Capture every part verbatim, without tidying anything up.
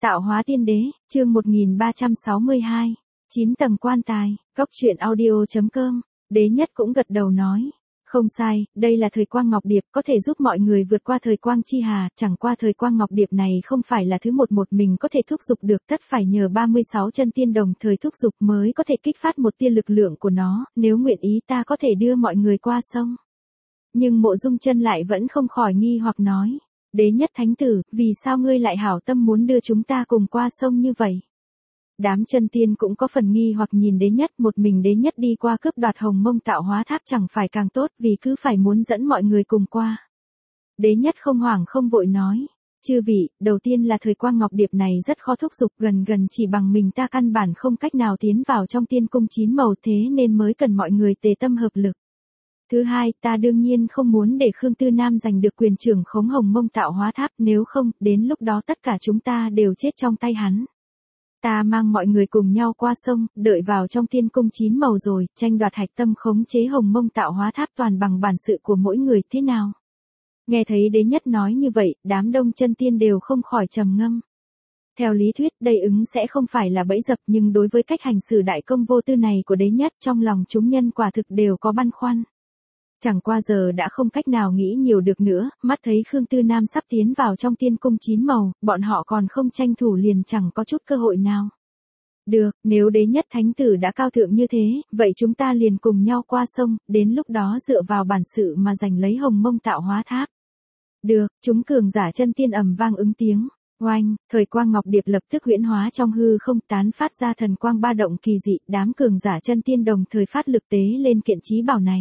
Tạo hóa tiên đế, chương một nghìn ba trăm sáu mươi hai, chín tầng quan tài, Cốc truyện audio chấm com, đế nhất cũng gật đầu nói. Không sai, đây là thời quang ngọc điệp có thể giúp mọi người vượt qua thời quang chi hà, chẳng qua thời quang ngọc điệp này không phải là thứ một một mình có thể thúc giục được, tất phải nhờ ba mươi sáu chân tiên đồng thời thúc giục mới có thể kích phát một tia lực lượng của nó, nếu nguyện ý ta có thể đưa mọi người qua sông. Nhưng Mộ Dung Chân lại vẫn không khỏi nghi hoặc nói, đế nhất thánh tử, vì sao ngươi lại hảo tâm muốn đưa chúng ta cùng qua sông như vậy? Đám chân tiên cũng có phần nghi hoặc nhìn đế nhất, một mình đế nhất đi qua cướp đoạt Hồng Mông Tạo Hóa Tháp chẳng phải càng tốt, vì cứ phải muốn dẫn mọi người cùng qua. Đế nhất không hoảng không vội nói, chư vị, đầu tiên là thời quang ngọc điệp này rất khó thúc giục, gần gần chỉ bằng mình ta căn bản không cách nào tiến vào trong tiên cung chín màu, thế nên mới cần mọi người tề tâm hợp lực. Thứ hai, ta đương nhiên không muốn để Khương Tư Nam giành được quyền trưởng khống Hồng Mông Tạo Hóa Tháp, nếu không, đến lúc đó tất cả chúng ta đều chết trong tay hắn. Ta mang mọi người cùng nhau qua sông, đợi vào trong tiên cung chín màu rồi, tranh đoạt hạch tâm khống chế Hồng Mông Tạo Hóa Tháp toàn bằng bản sự của mỗi người, thế nào? Nghe thấy đế nhất nói như vậy, đám đông chân tiên đều không khỏi trầm ngâm. Theo lý thuyết, đây ứng sẽ không phải là bẫy dập, nhưng đối với cách hành xử đại công vô tư này của đế nhất, trong lòng chúng nhân quả thực đều có băn khoăn. Chẳng qua giờ đã không cách nào nghĩ nhiều được nữa, mắt thấy Khương Tư Nam sắp tiến vào trong tiên cung chín màu, bọn họ còn không tranh thủ liền chẳng có chút cơ hội nào. Được, nếu đế nhất thánh tử đã cao thượng như thế, vậy chúng ta liền cùng nhau qua sông, đến lúc đó dựa vào bản sự mà giành lấy Hồng Mông Tạo Hóa Tháp. Được, chúng cường giả chân tiên ầm vang ứng tiếng. Oanh, thời quang ngọc điệp lập tức huyễn hóa trong hư không, tán phát ra thần quang ba động kỳ dị, đám cường giả chân tiên đồng thời phát lực tế lên kiện chí bảo này.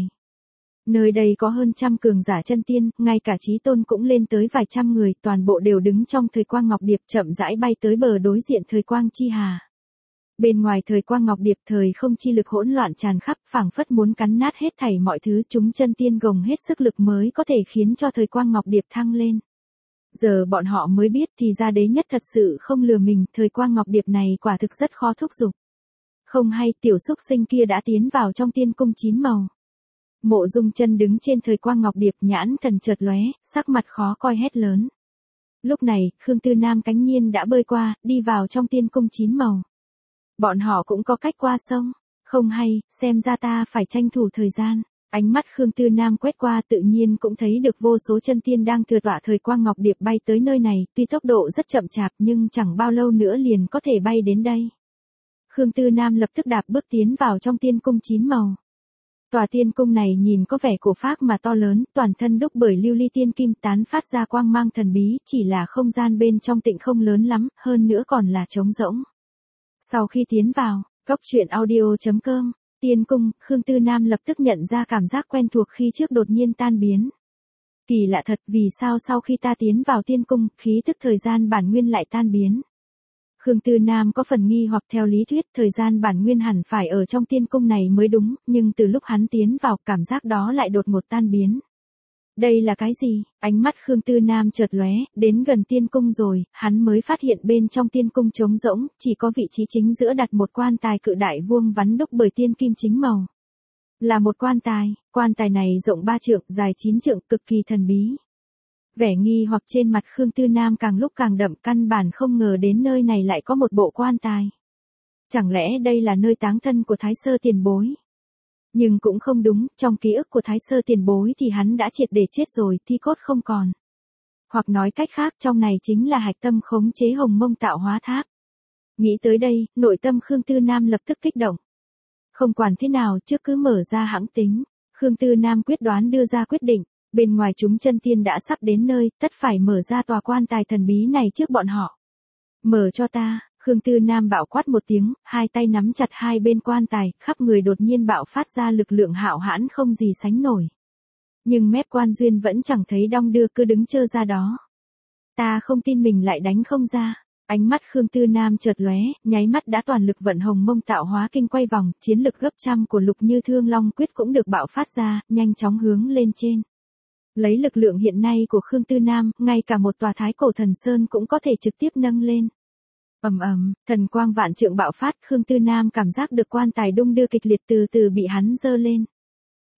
Nơi đây có hơn trăm cường giả chân tiên, ngay cả chí tôn cũng lên tới vài trăm người, toàn bộ đều đứng trong thời quang ngọc điệp chậm rãi bay tới bờ đối diện thời quang chi hà. Bên ngoài thời quang ngọc điệp thời không chi lực hỗn loạn tràn khắp, phảng phất muốn cắn nát hết thảy mọi thứ, chúng chân tiên gồng hết sức lực mới có thể khiến cho thời quang ngọc điệp thăng lên. Giờ bọn họ mới biết thì ra đế nhất thật sự không lừa mình, thời quang ngọc điệp này quả thực rất khó thúc giục. Không hay, tiểu xúc sinh kia đã tiến vào trong tiên cung chín màu. Mộ Dung Chân đứng trên thời quang ngọc điệp, nhãn thần chợt lóe, sắc mặt khó coi hét lớn. Lúc này, Khương Tư Nam cánh nhiên đã bơi qua, đi vào trong tiên cung chín màu. Bọn họ cũng có cách qua sông. Không hay, xem ra ta phải tranh thủ thời gian. Ánh mắt Khương Tư Nam quét qua, tự nhiên cũng thấy được vô số chân tiên đang thừa tọa thời quang ngọc điệp bay tới nơi này, tuy tốc độ rất chậm chạp nhưng chẳng bao lâu nữa liền có thể bay đến đây. Khương Tư Nam lập tức đạp bước tiến vào trong tiên cung chín màu. Tòa tiên cung này nhìn có vẻ cổ phác mà to lớn, toàn thân đúc bởi lưu ly tiên kim, tán phát ra quang mang thần bí, chỉ là không gian bên trong tịnh không lớn lắm, hơn nữa còn là trống rỗng. Sau khi tiến vào, Cốc truyện audio chấm com, tiên cung, Khương Tư Nam lập tức nhận ra cảm giác quen thuộc khi trước đột nhiên tan biến. Kỳ lạ thật, vì sao sau khi ta tiến vào tiên cung, khí tức thời gian bản nguyên lại tan biến? Khương Tư Nam có phần nghi hoặc, theo lý thuyết thời gian bản nguyên hẳn phải ở trong tiên cung này mới đúng, nhưng từ lúc hắn tiến vào, cảm giác đó lại đột ngột tan biến. Đây là cái gì? Ánh mắt Khương Tư Nam chợt lóe, đến gần tiên cung rồi, hắn mới phát hiện bên trong tiên cung trống rỗng, chỉ có vị trí chính giữa đặt một quan tài cự đại vuông vắn đúc bởi tiên kim chính màu. Là một quan tài, quan tài này rộng ba trượng, dài chín trượng, cực kỳ thần bí. Vẻ nghi hoặc trên mặt Khương Tư Nam càng lúc càng đậm, căn bản không ngờ đến nơi này lại có một bộ quan tài. Chẳng lẽ đây là nơi táng thân của Thái Sơ tiền bối? Nhưng cũng không đúng, trong ký ức của Thái Sơ tiền bối thì hắn đã triệt để chết rồi, thi cốt không còn. Hoặc nói cách khác, trong này chính là hạch tâm khống chế Hồng Mông Tạo Hóa Tháp. Nghĩ tới đây, nội tâm Khương Tư Nam lập tức kích động. Không quản thế nào, trước cứ mở ra hãng tính. Khương Tư Nam quyết đoán đưa ra quyết định. Bên ngoài chúng chân tiên đã sắp đến nơi, tất phải mở ra tòa quan tài thần bí này trước bọn họ. Mở cho ta, Khương Tư Nam bạo quát một tiếng, hai tay nắm chặt hai bên quan tài, khắp người đột nhiên bạo phát ra lực lượng hạo hãn không gì sánh nổi. Nhưng mép quan duyên vẫn chẳng thấy đong đưa, cứ đứng chơ ra đó. Ta không tin mình lại đánh không ra. Ánh mắt Khương Tư Nam chợt lóe, nháy mắt đã toàn lực vận Hồng Mông Tạo Hóa Kinh quay vòng, chiến lực gấp trăm của Lục Như Thương Long Quyết cũng được bạo phát ra, nhanh chóng hướng lên trên. Lấy lực lượng hiện nay của Khương Tư Nam, ngay cả một tòa thái cổ thần sơn cũng có thể trực tiếp nâng lên. Ầm ầm, thần quang vạn trượng bạo phát, Khương Tư Nam cảm giác được quan tài đung đưa kịch liệt từ từ bị hắn giơ lên.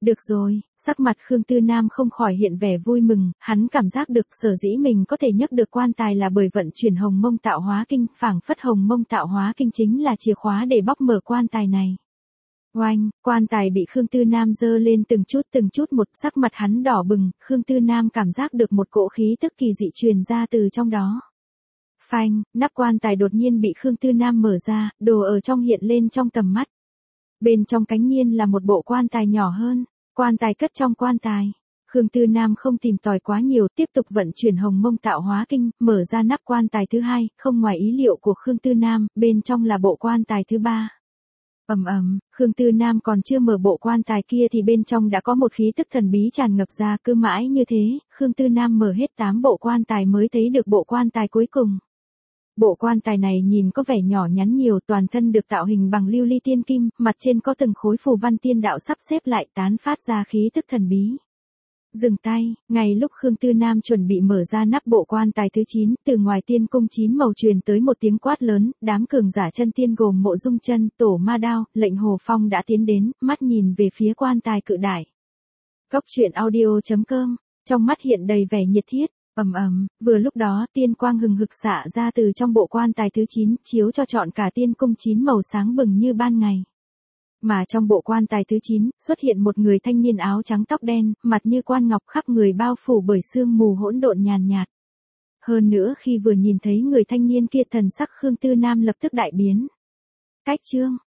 Được rồi, sắc mặt Khương Tư Nam không khỏi hiện vẻ vui mừng, hắn cảm giác được sở dĩ mình có thể nhấc được quan tài là bởi vận chuyển hồng mông tạo hóa kinh, phảng phất hồng mông tạo hóa kinh chính là chìa khóa để bóc mở quan tài này. Oanh, quan tài bị Khương Tư Nam giơ lên từng chút từng chút một, sắc mặt hắn đỏ bừng, Khương Tư Nam cảm giác được một cỗ khí tức kỳ dị truyền ra từ trong đó. Phanh, nắp quan tài đột nhiên bị Khương Tư Nam mở ra, đồ ở trong hiện lên trong tầm mắt. Bên trong cánh nhiên là một bộ quan tài nhỏ hơn, quan tài cất trong quan tài. Khương Tư Nam không tìm tòi quá nhiều, tiếp tục vận chuyển hồng mông tạo hóa kinh, mở ra nắp quan tài thứ hai, không ngoài ý liệu của Khương Tư Nam, bên trong là bộ quan tài thứ ba. Ầm ầm, Khương Tư Nam còn chưa mở bộ quan tài kia thì bên trong đã có một khí tức thần bí tràn ngập ra, cứ mãi như thế, Khương Tư Nam mở hết tám bộ quan tài mới thấy được bộ quan tài cuối cùng. Bộ quan tài này nhìn có vẻ nhỏ nhắn nhiều, toàn thân được tạo hình bằng lưu ly tiên kim, mặt trên có từng khối phù văn tiên đạo sắp xếp lại tán phát ra khí tức thần bí. Dừng tay, ngay lúc Khương Tư Nam chuẩn bị mở ra nắp bộ quan tài thứ chín, từ ngoài tiên cung chín màu truyền tới một tiếng quát lớn, đám cường giả chân tiên gồm Mộ Dung Chân, Tổ Ma Đao, Lệnh Hồ Phong đã tiến đến, mắt nhìn về phía quan tài cự đại. Cốc truyện audio chấm com, trong mắt hiện đầy vẻ nhiệt thiết. Ầm ầm, vừa lúc đó, tiên quang hừng hực xạ ra từ trong bộ quan tài thứ chín, chiếu cho trọn cả tiên cung chín màu sáng bừng như ban ngày. Mà trong bộ quan tài thứ chín, xuất hiện một người thanh niên áo trắng tóc đen, mặt như quan ngọc, khắp người bao phủ bởi sương mù hỗn độn nhàn nhạt. Hơn nữa khi vừa nhìn thấy người thanh niên kia, thần sắc Khương Tư Nam lập tức đại biến. Cách chương